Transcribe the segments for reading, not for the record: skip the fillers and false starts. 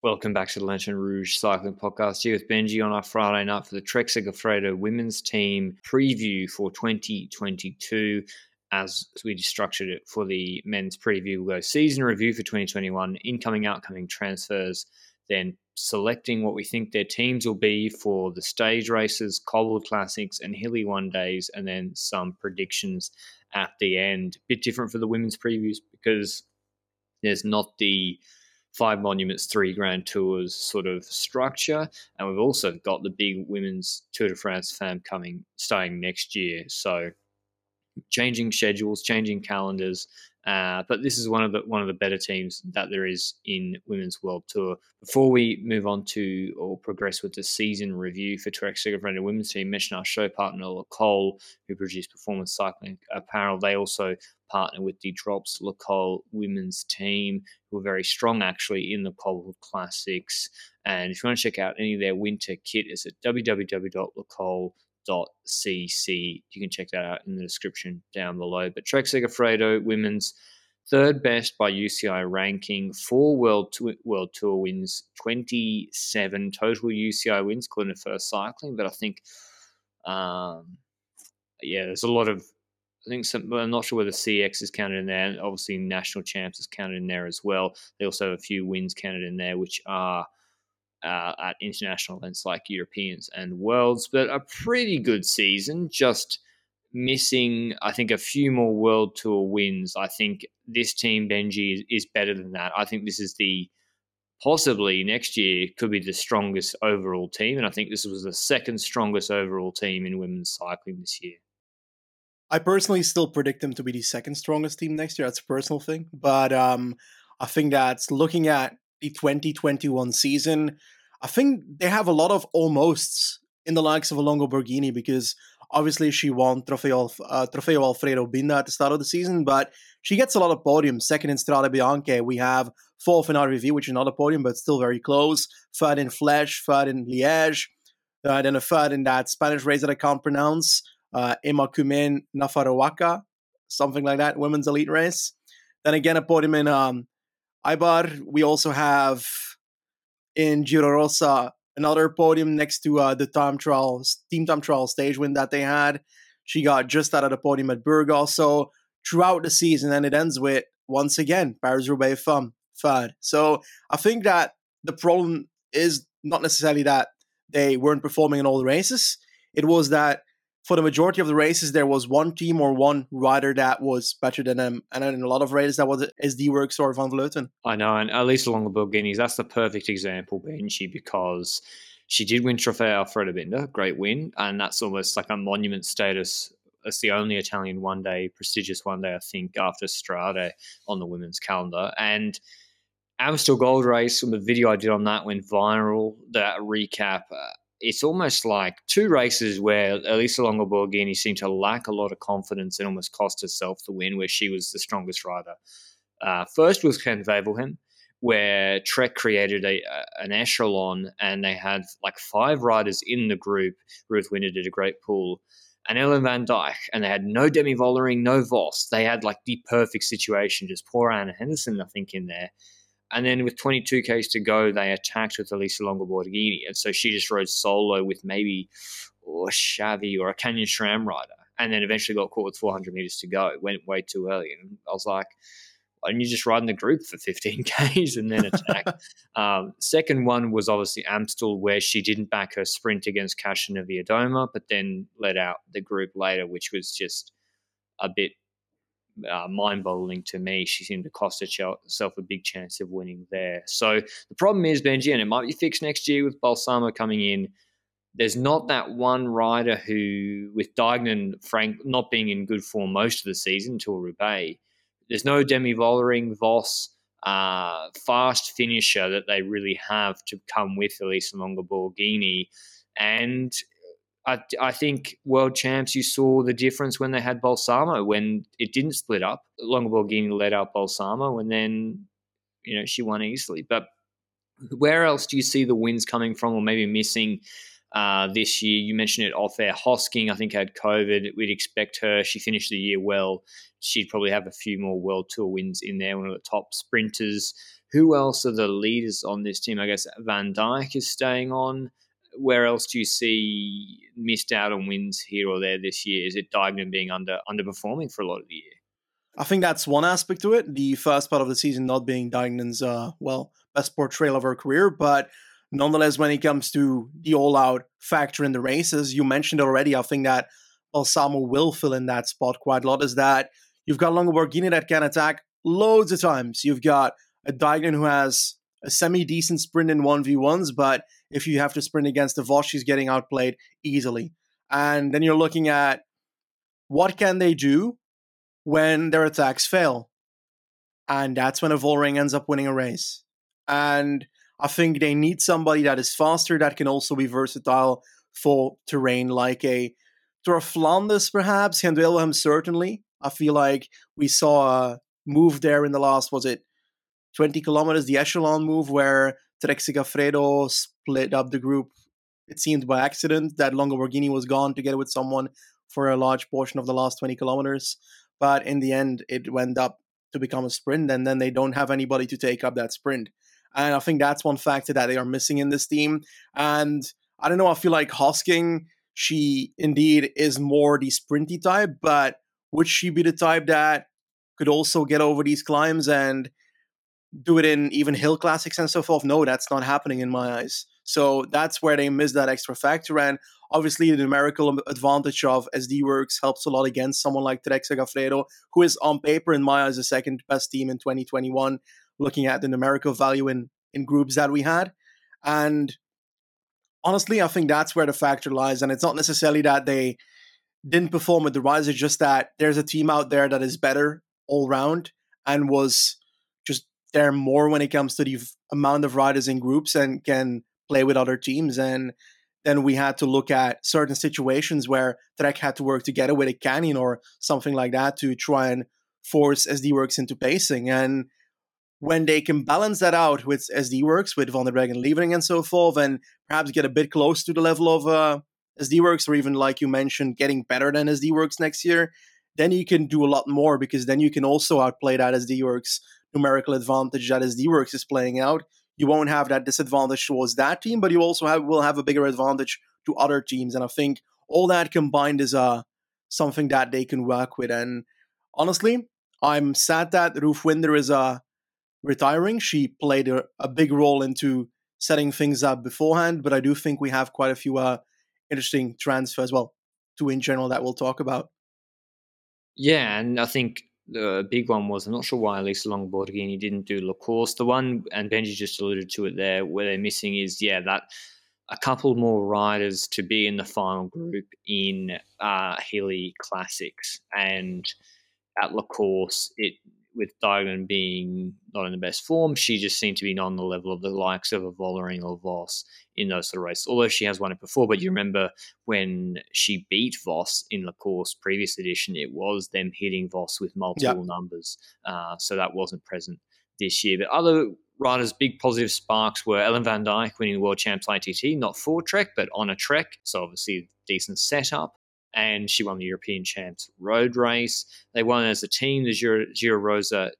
Welcome back to the Lantern Rouge Cycling Podcast. Here with Benji on our Friday night for the Trek Segafredo women's team preview for 2022. As we structured it for the men's preview, we'll go season review for 2021, incoming, outcoming transfers, then selecting what we think their teams will be for the stage races, cobbled classics, and hilly one days, and then some predictions at the end. A bit different for the women's previews because there's not the Five Monuments, Three Grand Tours sort of structure. And we've also got the big women's Tour de France fam starting next year. So changing schedules, changing calendars. But this is one of the better teams that there is in Women's World Tour. Before we move on to or progress with the season review for Trek Segafredo women's team, mention our show partner Le Col, who produce performance cycling apparel. They also partner with the Drops Le Col women's team, who are very strong actually in the Cobbled Classics. And if you want to check out any of their winter kit, it's at www.lecol.cc. You can check that out in the description down below. But Trek Segafredo women's third best by UCI ranking, 4 World Tour wins, 27 total UCI wins, according to First Cycling. But I think, there's a lot of, I'm not sure whether CX is counted in there. And obviously, National Champs is counted in there as well. They also have a few wins counted in there, which are at international events like Europeans and Worlds, but a pretty good season, just missing, I think, a few more World Tour wins. I think this team, Benji, is better than that. I think this is possibly next year could be the strongest overall team, and I think this was the second strongest overall team in women's cycling this year. I personally still predict them to be the second strongest team next year. That's a personal thing. But I think that looking at the 2021 season, I think they have a lot of almosts in the likes of a Longo Borghini, because obviously she won Trofeo Alfredo Binda at the start of the season, but she gets a lot of podiums. Second in Strade Bianche. We have fourth in RVV, which is not a podium, but still very close. Third in Flèche, third in Liège, then a third in that Spanish race that I can't pronounce. Emakumen Nafarroaca, something like that, women's elite race. Then again, a podium in Eibar. We also have in Giro Rosa another podium next to the team time trial stage win that they had. She got just out of the podium at Burgos. So throughout the season, and it ends with, once again, Paris-Roubaix third. So I think that the problem is not necessarily that they weren't performing in all the races. It was that for the majority of the races, there was one team or one rider that was better than them. And in a lot of races, that was SD Works or Van Vleuten. I know, and at least along the Borghinis, that's the perfect example, Benji, because she did win Trofeo Alfredo Binda, great win, and that's almost like a monument status. It's the only Italian prestigious one day, I think, after Strade on the women's calendar. And Amstel Gold Race, and the video I did on that went viral, that recap, it's almost like two races where Elisa Longo Borghini seemed to lack a lot of confidence and almost cost herself the win, where she was the strongest rider. First was Ken Wevelgem, where Trek created an echelon, and they had like 5 riders in the group. Ruth Winter did a great pool. And Ellen Van Dijk, and they had no Demi Vollering, no Vos. They had like the perfect situation, just poor Anna Henderson, I think, in there. And then with 22 Ks to go, they attacked with Elisa Longo Borghini. And so she just rode solo with maybe a Xavi or a Canyon SRAM rider. And then eventually got caught with 400 meters to go. It went way too early. And I was like, why don't you just ride in the group for 15 Ks and then attack? Second one was obviously Amstel, where she didn't back her sprint against Kasia Niewiadoma, but then led out the group later, which was just a bit mind-boggling to me. She seemed to cost herself a big chance of winning there. So the problem is, Benji, and it might be fixed next year with Balsamo coming in, there's not that one rider who, with Duignan Frank not being in good form most of the season until Roubaix, there's no Demi Vollering, Vos, fast finisher that they really have to come with Elisa Longo Borghini. And I think World Champs, you saw the difference when they had Balsamo, when it didn't split up. Longo Borghini led out Balsamo, and then she won easily. But where else do you see the wins coming from, or maybe missing this year? You mentioned it off air. Hosking, I think, had COVID. We'd expect her. She finished the year well. She'd probably have a few more World Tour wins in there. One of the top sprinters. Who else are the leaders on this team? I guess Van Dijk is staying on. Where else do you see missed out on wins here or there this year? Is it Duignan being underperforming for a lot of the year? I think that's one aspect to it. The first part of the season not being Diagnan's, best portrayal of her career. But nonetheless, when it comes to the all-out factor in the races, you mentioned already, I think that Balsamo will fill in that spot quite a lot, is that you've got Longo Borghini that can attack loads of times. You've got a Diagnan who has a semi-decent sprint in 1v1s, but if you have to sprint against the Vos, she's getting outplayed easily. And then you're looking at what can they do when their attacks fail. And that's when a Vollering ends up winning a race. And I think they need somebody that is faster, that can also be versatile for terrain, like a Tor Flanders, perhaps. Gent Wevelgem, certainly. I feel like we saw a move there in the last, 20 kilometers, the echelon move, where Trek Segafredo split up the group, it seemed by accident, that Longo Borghini was gone together with someone for a large portion of the last 20 kilometers. But in the end, it went up to become a sprint, and then they don't have anybody to take up that sprint. And I think that's one factor that they are missing in this team. And I don't know, I feel like Hosking, she indeed is more the sprinty type, but would she be the type that could also get over these climbs and do it in even hill classics and so forth? No, that's not happening in my eyes. So that's where they miss that extra factor. And obviously, the numerical advantage of SD Worx helps a lot against someone like Trek Segafredo, who is on paper, in my eyes, the second best team in 2021, looking at the numerical value in groups that we had. And honestly, I think that's where the factor lies. And it's not necessarily that they didn't perform with the Rise, it's just that there's a team out there that is better all round and was just there more when it comes to the amount of riders in groups and can play with other teams. And then we had to look at certain situations where Trek had to work together with a Canyon or something like that to try and force SD Worx into pacing. And when they can balance that out with SD Worx, with Van der Breggen leaving and so forth, and perhaps get a bit close to the level of SD Worx, or even, like you mentioned, getting better than SD Worx next year, then you can do a lot more, because then you can also outplay that SD Worx numerical advantage that SD Worx is playing out. You won't have that disadvantage towards that team, but you also will have a bigger advantage to other teams. And I think all that combined is something that they can work with. And honestly, I'm sad that Ruth Winder is retiring. She played a big role into setting things up beforehand, but I do think we have quite a few interesting transfers, two in general, that we'll talk about. Yeah, and I think the big one was, I'm not sure why Elisa Longo Borghini didn't do La Course. The one, and Benji just alluded to it there, where they're missing is, that a couple more riders to be in the final group in Hilly Classics. And at La Course, with Diagnan being not in the best form, she just seemed to be not on the level of the likes of a Vollering or Vos in those sort of races, although she has won it before. But you remember when she beat Vos in La Course previous edition, it was them hitting Vos with multiple numbers. So that wasn't present this year. But other riders, big positive sparks were Ellen Van Dijk winning the World Champs ITT, not for Trek, but on a Trek. So obviously decent setup. And she won the European Champs road race. They won as a team the Giro Rosa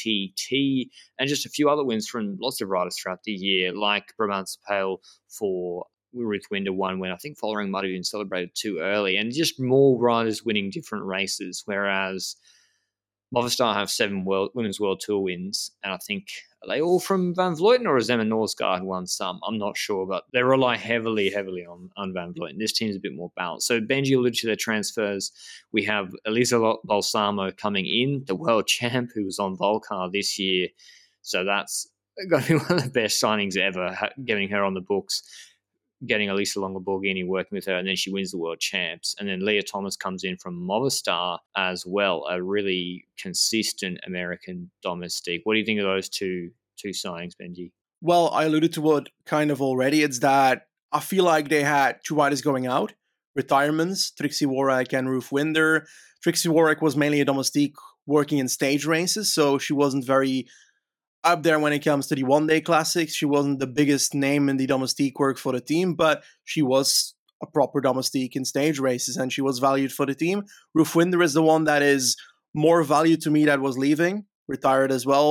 TTT, and just a few other wins from lots of riders throughout the year, like Brabantse Pijl for Ruth Winder won when I think Vollering might have been celebrated too early, and just more riders winning different races, whereas Movistar have 7 Women's World Tour wins, and I think, are they all from Van Vleuten, or has Emma Norsgaard won some? I'm not sure, but they rely heavily on Van Vleuten. This team's a bit more balanced. So Benji alluded to their transfers. We have Elisa Balsamo coming in, the world champ, who was on Volcar this year. So that's going to be one of the best signings ever, getting her on the books, getting Elisa Longo Borghini working with her, and then she wins the world champs. And then Leah Thomas comes in from Movistar as well, a really consistent American domestique. What do you think of those two signings, Benji? Well, I alluded to it kind of already. It's that I feel like they had 2 riders going out, retirements, Trixie Worrack and Ruth Winder. Trixie Worrack was mainly a domestique working in stage races, so she wasn't very up there when it comes to the one-day classics. She wasn't the biggest name in the domestique work for the team, but she was a proper domestique in stage races, and she was valued for the team. Ruth Winder is the one that is more valued to me, that was leaving, retired as well.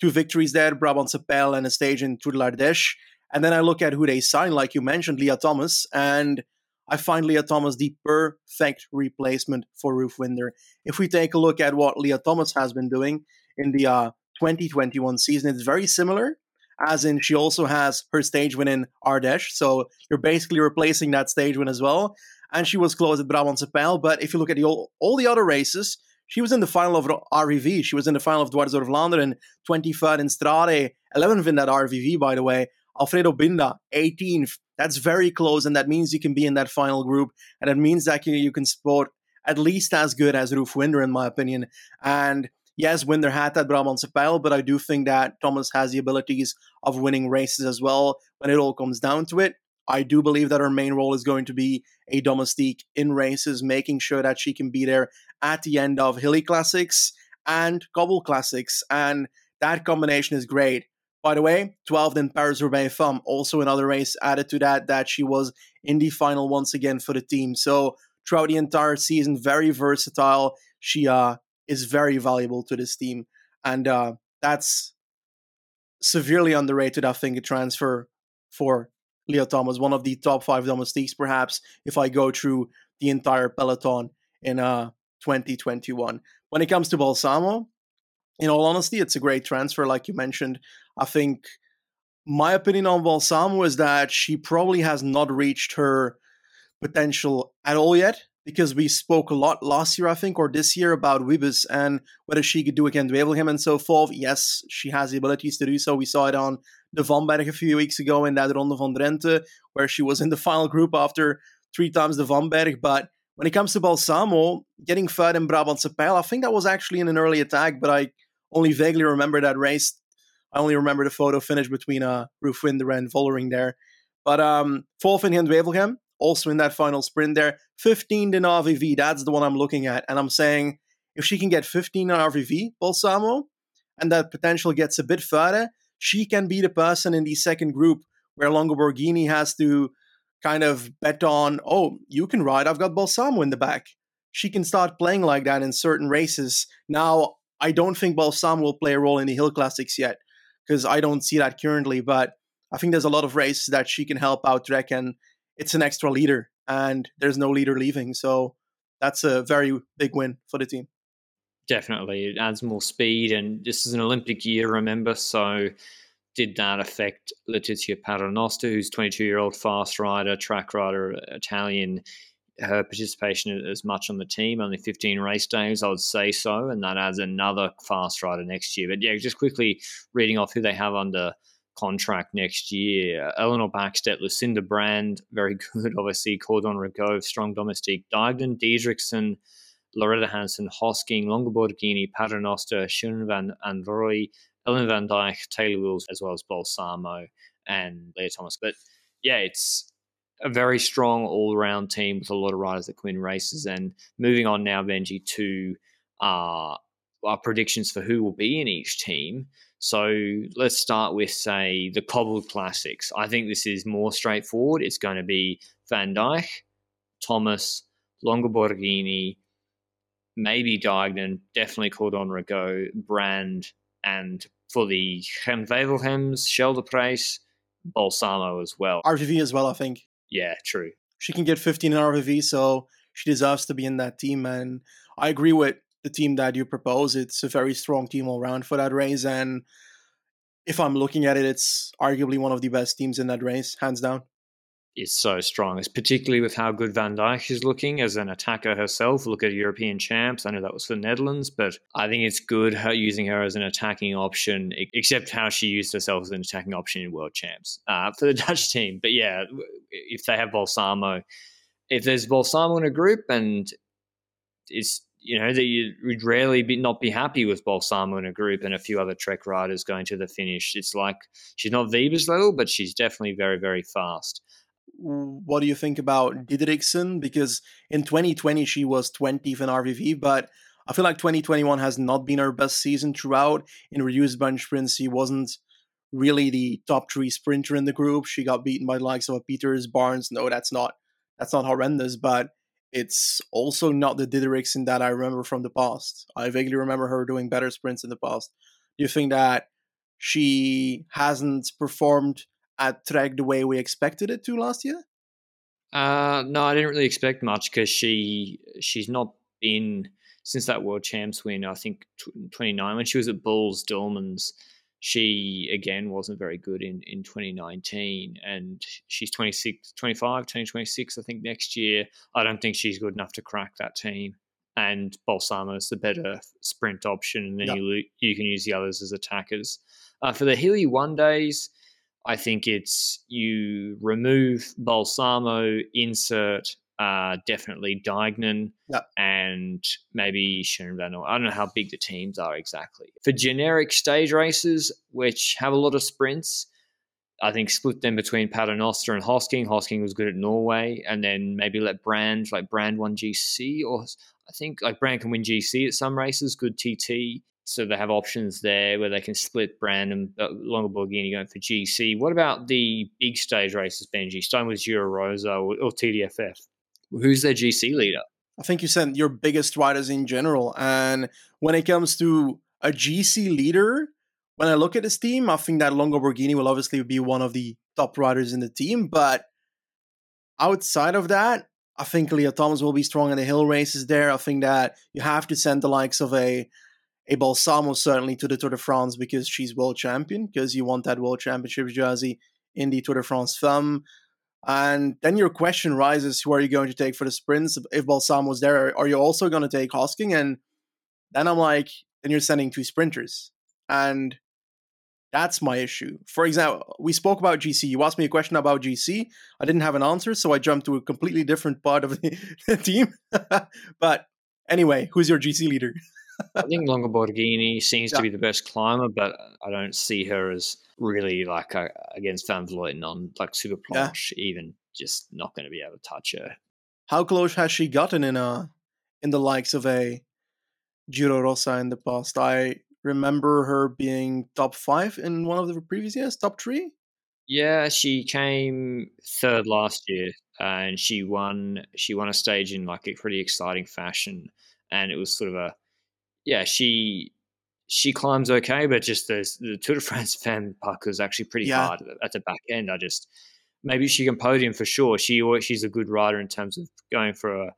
2 victories there, Brabant Sepel and a stage in Tour de l'Ardèche. And then I look at who they signed, like you mentioned, Leah Thomas, and I find Leah Thomas the perfect replacement for Ruth Winder. If we take a look at what Leah Thomas has been doing in the 2021 season, it's very similar, as in she also has her stage win in Ardèche, so you're basically replacing that stage win as well. And she was close at Brabant Sepel, but if you look at all the other races, she was in the final of RVV. She was in the final of Dwars door Vlaanderen, 23rd in Strade, 11th in that RVV, by the way. Alfredo Binda, 18th. That's very close, and that means you can be in that final group, and that means that you can support at least as good as Ruth Winder, in my opinion. And yes, Winder had that Brabant Sepel, but I do think that Thomas has the abilities of winning races as well when it all comes down to it. I do believe that her main role is going to be a domestique in races, making sure that she can be there at the end of Hilly Classics and Cobble Classics, and that combination is great. By the way, 12th in Paris-Roubaix Femmes, also another race added to that she was in the final once again for the team. So throughout the entire season, very versatile. She is very valuable to this team, and that's severely underrated, I think, a transfer for Leah Thomas, one of the top 5 domestiques, perhaps, if I go through the entire peloton in 2021. When it comes to Balsamo, in all honesty, it's a great transfer, like you mentioned. I think my opinion on Balsamo is that she probably has not reached her potential at all yet, because we spoke a lot last year, I think, or this year, about Wiebes and whether she could do it against Wevelgem and so forth. Yes, she has the abilities to do so. We saw it on the Van Berg a few weeks ago in that Ronde van Drenthe, where she was in the final group after 3 times the Van Berg. But when it comes to Balsamo, getting third in Brabant Sepel, I think that was actually in an early attack, but I only vaguely remember that race. I only remember the photo finish between Ruth Winder and Vollering there. But 4th in Gent-Wevelgem, also in that final sprint there. 15th in RVV, that's the one I'm looking at. And I'm saying, if she can get 15 in RVV, Balsamo, and that potential gets a bit further, she can be the person in the second group where Longo Borghini has to kind of bet on, oh, you can ride, I've got Balsamo in the back. She can start playing like that in certain races. Now, I don't think Balsamo will play a role in the Hill Classics yet, because I don't see that currently, but I think there's a lot of races that she can help out Trek, and it's an extra leader, and there's no leader leaving, so that's a very big win for the team. Definitely, it adds more speed, and this is an Olympic year, remember, so did that affect Letizia Paternoster, who's 22-year-old fast rider, track rider, Italian? Her participation as much on the team, only 15 race days, I would say so, and that adds another fast rider next year. But yeah, just quickly reading off who they have under contract next year. Eleanor Backstedt, Lucinda Brand, very good, obviously. Cordon Rigove, strong domestique. Dijkden, Diedrichsen, Loretta Hansen, Hosking, Longo Borghini, Paternoster, Schoen van Androoy, Ellen van Dijk, Taylor Wills, as well as Balsamo and Leah Thomas. But yeah, it's a very strong all-round team with a lot of riders that can win races. And moving on now, Benji, to our predictions for who will be in each team. So let's start with, say, the Cobbled Classics. I think this is more straightforward. It's going to be Van Dijk, Thomas, Longo Borghini, maybe Dijkden, definitely Cordon Rigaud, Brand, and for the Gent-Wevelgems, Scheldeprijs, Balsamo as well. RVV as well, I think. Yeah, true. She can get 15 in RVV, so she deserves to be in that team. And I agree with the team that you propose. It's a very strong team all around for that race. And if I'm looking at it, it's arguably one of the best teams in that race, hands down. Is so strong. It's particularly with how good Van Dijk is looking as an attacker herself. Look at European champs. I know that was for the Netherlands, but I think it's good using her as an attacking option, except how she used herself as an attacking option in World Champs for the Dutch team. But yeah, if they have Balsamo, if there's Balsamo in a group, and it's, you know, that you'd rarely not be happy with Balsamo in a group and a few other Trek riders going to the finish. It's like she's not Wiebes level, but she's definitely very, very fast. What do you think about Diedrichsen? Because in 2020, she was 20th in RVV, but I feel like 2021 has not been her best season throughout. In reduced bunch sprints, she wasn't really the top 3 sprinter in the group. She got beaten by the likes of Peters, Barnes. No, that's not horrendous, but it's also not the Diedrichsen that I remember from the past. I vaguely remember her doing better sprints in the past. Do you think that she hasn't performed at Trek the way we expected it to last year? No, I didn't really expect much because she's not been since that World Champs win. I think 29 when she was at Bulls Dolmans. She again wasn't very good in 2019, and she's 26, 25, 2026. I think next year. I don't think she's good enough to crack that team. And Balsamo is the better sprint option, and then Yeah. you can use the others as attackers. For the Hilly one days, I think it's you remove Balsamo, insert definitely Dignan Yeah. and maybe Schoenvan. I don't know how big the teams are exactly. For generic stage races, which have a lot of sprints, I think split them between Paternoster and Hosking. Hosking was good at Norway, and then maybe let Brand won GC, or I think like Brand can win GC at some races, good TT. So they have options there where they can split Brand and Longo Borghini going for GC. What about the big stage races, Benji? Starting with Giro Rosa or TDFF. Who's their GC leader? I think you said your biggest riders in general. And when it comes to a GC leader, when I look at this team, I think that Longo Borghini will obviously be one of the top riders in the team. But outside of that, I think Leah Thomas will be strong in the hill races there. I think that you have to send the likes of a Balsamo certainly to the Tour de France because she's world champion, because you want that world championship jersey in the Tour de France Femme. And then your question rises, who are you going to take for the sprints? If Balsamo's there, are you also going to take Hosking? And then I'm like, then you're sending two sprinters. And that's my issue. For example, we spoke about GC. You asked me a question about GC. I didn't have an answer, so I jumped to a completely different part of the team. But anyway, who's your GC leader? I think Longo Borghini seems to be the best climber, but I don't see her as really like against Van Vleuten on like Super Planche, even just not going to be able to touch her. How close has she gotten in the likes of a Giro Rosa in the past? I remember her being top 5 in one of the previous years, top 3. Yeah, she came third last year, and she won a stage in like a pretty exciting fashion, and it was sort of she climbs okay, but just the Tour de France Femme Parcours is actually pretty hard at the back end. Maybe she can podium for sure. She's a good rider in terms of going for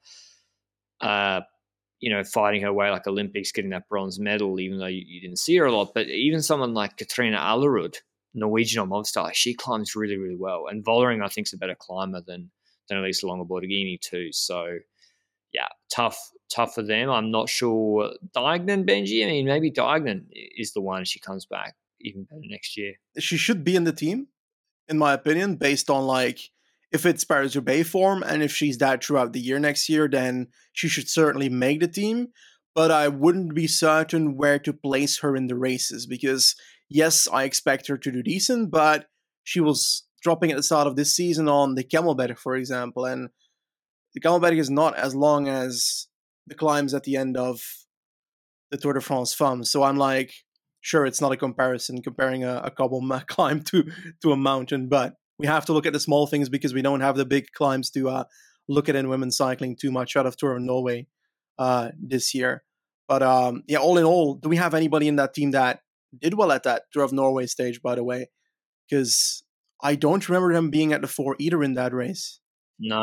fighting her way like Olympics, getting that bronze medal, even though you didn't see her a lot. But even someone like Katrina Allerud, Norwegian or Movistar, she climbs really, really well. And Vollering, I think, is a better climber than Elisa Longo Borghini too. So, yeah, tough for them. I'm not sure. Dignan, Benji, I mean, maybe Dignan is the one. She comes back even better next year. She should be in the team, in my opinion, based on like if it's Paris-Roubaix form, and if she's that throughout the year next year, then she should certainly make the team. But I wouldn't be certain where to place her in the races because, yes, I expect her to do decent, but she was dropping at the start of this season on the Camelback, for example, and the Camelback is not as long as the climbs at the end of the Tour de France Femme. So I'm like, sure, it's not a comparison comparing a cobble climb to a mountain, but we have to look at the small things because we don't have the big climbs to look at in women's cycling too much out of Tour of Norway this year. But yeah, all in all, do we have anybody in that team that did well at that Tour of Norway stage, by the way? Because I don't remember them being at the 4 either in that race. No,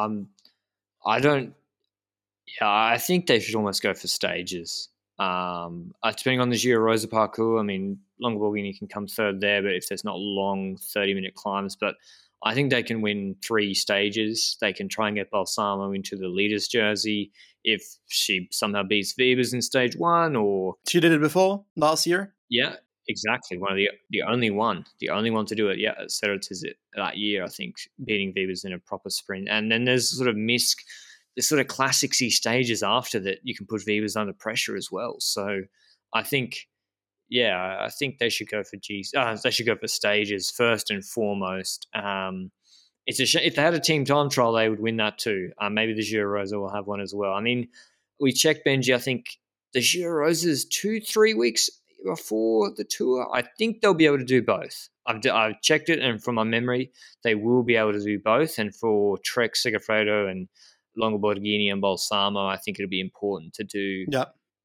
I don't. Yeah, I think they should almost go for stages. Depending on the Giro Rosa parcours, I mean, Longo Borghini can come third there, but if there's not long 30-minute climbs, but I think they can win 3 stages. They can try and get Balsamo into the leader's jersey if she somehow beats Wiebes in stage 1, or she did it before last year. Yeah, exactly. One of the only one to do it. Yeah, Serot it that year, I think, beating Wiebes in a proper sprint. And then there's sort of Misk. There's sort of classic-y stages after that you can put Wiebes under pressure as well. So I think, I think they should go for they should go for stages first and foremost. It's a shame. If they had a team time trial, they would win that too. Maybe the Giro Rosa will have one as well. I mean, we checked, Benji. I think the Giro Rosa is 2-3 weeks before the tour. I think they'll be able to do both. I've checked it, and from my memory, they will be able to do both. And for Trek, Segafredo, and Longo Borghini and Balsamo, I think it'll be important to do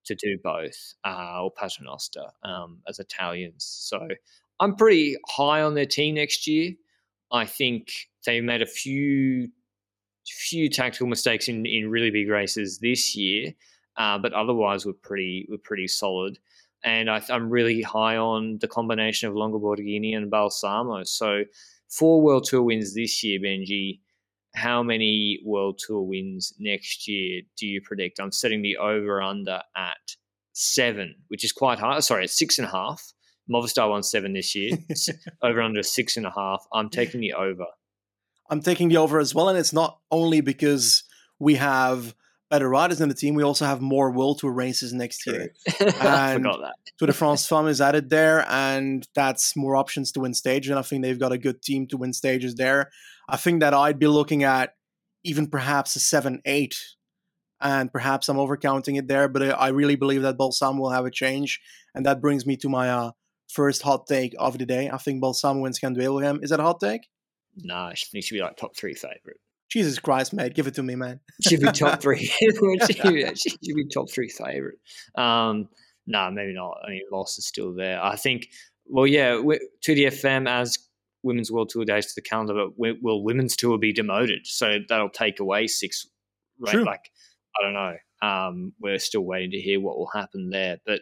to do both, or Paternoster, as Italians. So I'm pretty high on their team next year. I think they made a few tactical mistakes in really big races this year, but otherwise we're pretty solid. And I'm really high on the combination of Longo Borghini and Balsamo. So 4 World Tour wins this year, Benji. How many World Tour wins next year do you predict? I'm setting the over-under at 7, which is quite high. Sorry, it's 6.5. Movistar won 7 this year. Over-under 6.5. I'm taking the over. I'm taking the over as well, and it's not only because we have better riders in the team, we also have more World Tour races next year. I forgot that. Tour de France Femmes is added there, and that's more options to win stage, and I think they've got a good team to win stages there. I think that I'd be looking at even perhaps a 7-8, and perhaps I'm overcounting it there, but I really believe that Balsamo will have a change, and that brings me to my first hot take of the day. I think Balsamo wins Gent-Wevelgem. Is that a hot take? No, I think she should be like top 3 favourite. Jesus Christ, mate. Give it to me, man. She'd be top 3. She should be top 3 favourite. No, maybe not. I mean, loss is still there. I think, well, yeah, to the FM as Women's World Tour days to the calendar, but will Women's Tour be demoted? So that'll take away 6, right? True. Like, I don't know. We're still waiting to hear what will happen there. But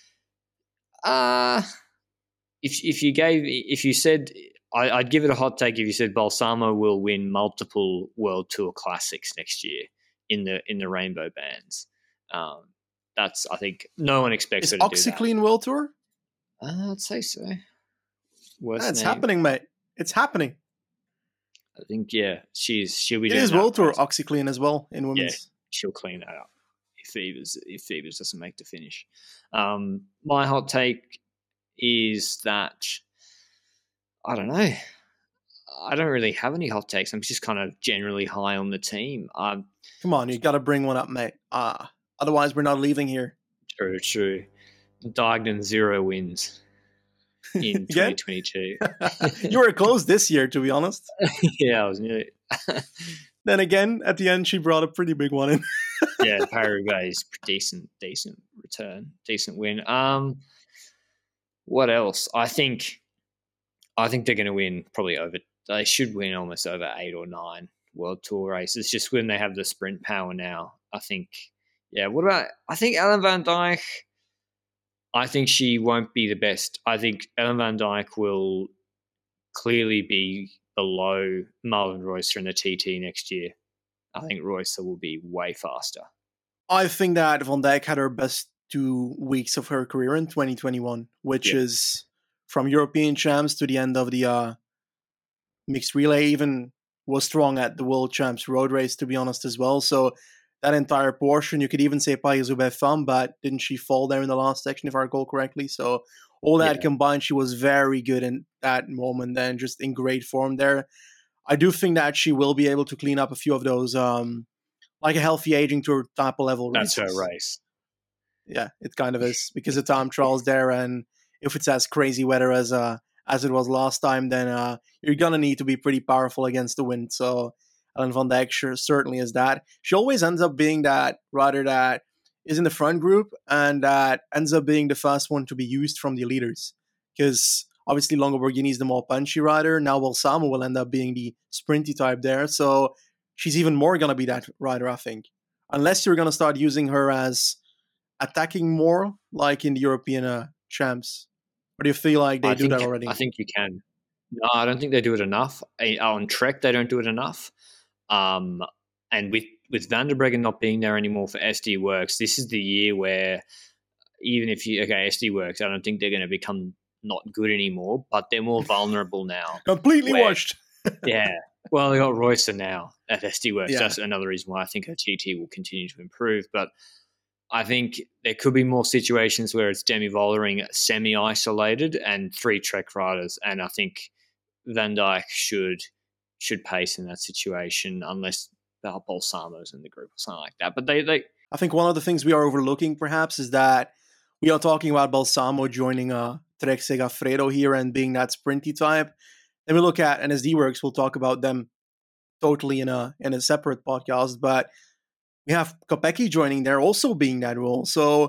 if you said, I'd give it a hot take if you said Balsamo will win multiple World Tour Classics next year in the rainbow bands. That's, I think, no one expects her to do that. Is OxyClean World Tour? I'd say so. It's happening, mate. It's happening. I think, yeah, she'll be. It is World Tour OxyClean as well in women's. Yeah, she'll clean that up if Phoebus doesn't make the finish. My hot take is that, I don't know. I don't really have any hot takes. I'm just kind of generally high on the team. Come on, you got to bring one up, mate. Otherwise, we're not leaving here. True. Diagnan 0 wins in 2022. You were close this year, to be honest. Yeah, I was nearly. Then again, at the end, she brought a pretty big one in. Yeah, Paris-Roubaix, decent return, decent win. What else? I think they're going to win probably over. They should win almost over 8 or 9 World Tour races. Just when they have the sprint power now. I think. Yeah. What about? I think Ellen van Dijk. I think she won't be the best. I think Ellen van Dijk will clearly be below Marlon Reusser in the TT next year. I think Reusser will be way faster. I think that Van Dijk had her best 2 weeks of her career in 2021, which is from European champs to the end of the mixed relay. Even was strong at the World Champs road race, to be honest, as well. So that entire portion, you could even say Paris-Roubaix Femmes, but didn't she fall there in the last section, if I recall correctly? So all that combined, she was very good in that moment and just in great form there. I do think that she will be able to clean up a few of those, like a healthy aging tour type of level races. That's her race. Yeah, it kind of is, because the time trials there, and if it's as crazy weather as it was last time, then you're going to need to be pretty powerful against the wind. So Ellen van Dijk certainly is that. She always ends up being that rider that is in the front group and that ends up being the first one to be used from the leaders. Because obviously Longo Borghini is the more punchy rider. Now Balsamo will end up being the sprinty type there. So she's even more going to be that rider, I think. Unless you're going to start using her as attacking more, like in the European champs. Or do you feel like they do that already? I think you can. No, I don't think they do it enough. On Trek, they don't do it enough. And with Van der Breggen not being there anymore for SD Works, this is the year where even if SD Works, I don't think they're going to become not good anymore, but they're more vulnerable now. Completely washed. Yeah. Well, they got Reusser now at SD Works. Yeah. That's another reason why I think her TT will continue to improve. But I think there could be more situations where it's Demi Vollering semi-isolated and 3 Trek riders, and I think Van Dijk should pace in that situation unless Balsamo's in the group or something like that. But they I think one of the things we are overlooking perhaps is that we are talking about Balsamo joining Trek Segafredo here and being that sprinty type. Then we look at NSD Works, we'll talk about them totally in a separate podcast, but we have Kopecky joining there also being that role. So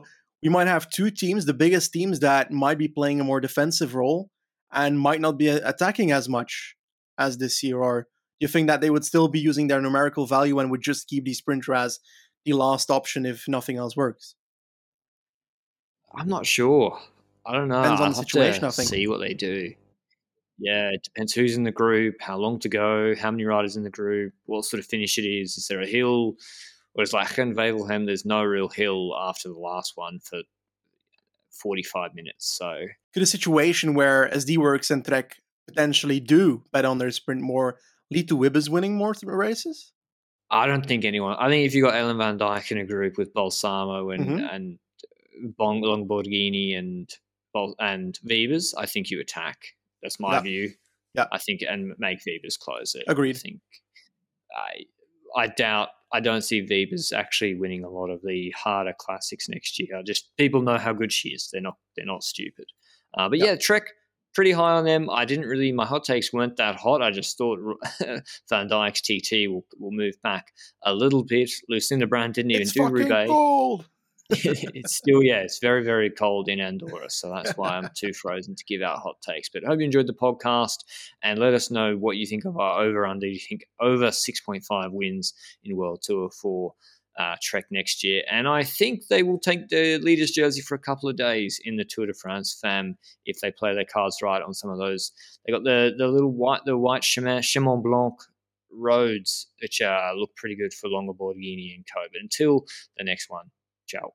we might have two teams, the biggest teams, that might be playing a more defensive role and might not be attacking as much as this year? Or do you think that they would still be using their numerical value and would just keep the sprinter as the last option if nothing else works? I'm not sure. I don't know. Depends on I'd the have situation, to I think. see what they do. Yeah, it depends who's in the group, how long to go, how many riders in the group, what sort of finish it is. Is there a hill? Whereas like in Wevelgem, there's no real hill after the last one for 45 minutes. So Could a situation where SD Works and Trek potentially do bet on their sprint more lead to Wibbes winning more races? I don't think anyone. I think if you got Ellen Van Dyke in a group with Balsamo Mm-hmm. and Longborghini and Wiebes, I think you attack. That's my view. Yeah. I think and make Wiebes close it. Agreed. I think I doubt. I don't see Wiebes actually winning a lot of the harder classics next year. Just people know how good she is. They're not stupid. But yeah, Trek pretty high on them. I didn't really. My hot takes weren't that hot. I just thought Van Dijk's TT will move back a little bit. Lucinda Brand didn't even do Roubaix. Cold. It's still, it's very, very cold in Andorra. So that's why I'm too frozen to give out hot takes. But I hope you enjoyed the podcast and let us know what you think of our over-under. Do you think over 6.5 wins in World Tour for Trek next year? And I think they will take the leader's jersey for a couple of days in the Tour de France Femme if they play their cards right on some of those. They got the white Chemin Blanc roads, which look pretty good for Longoborghini and Co. But until the next one, ciao.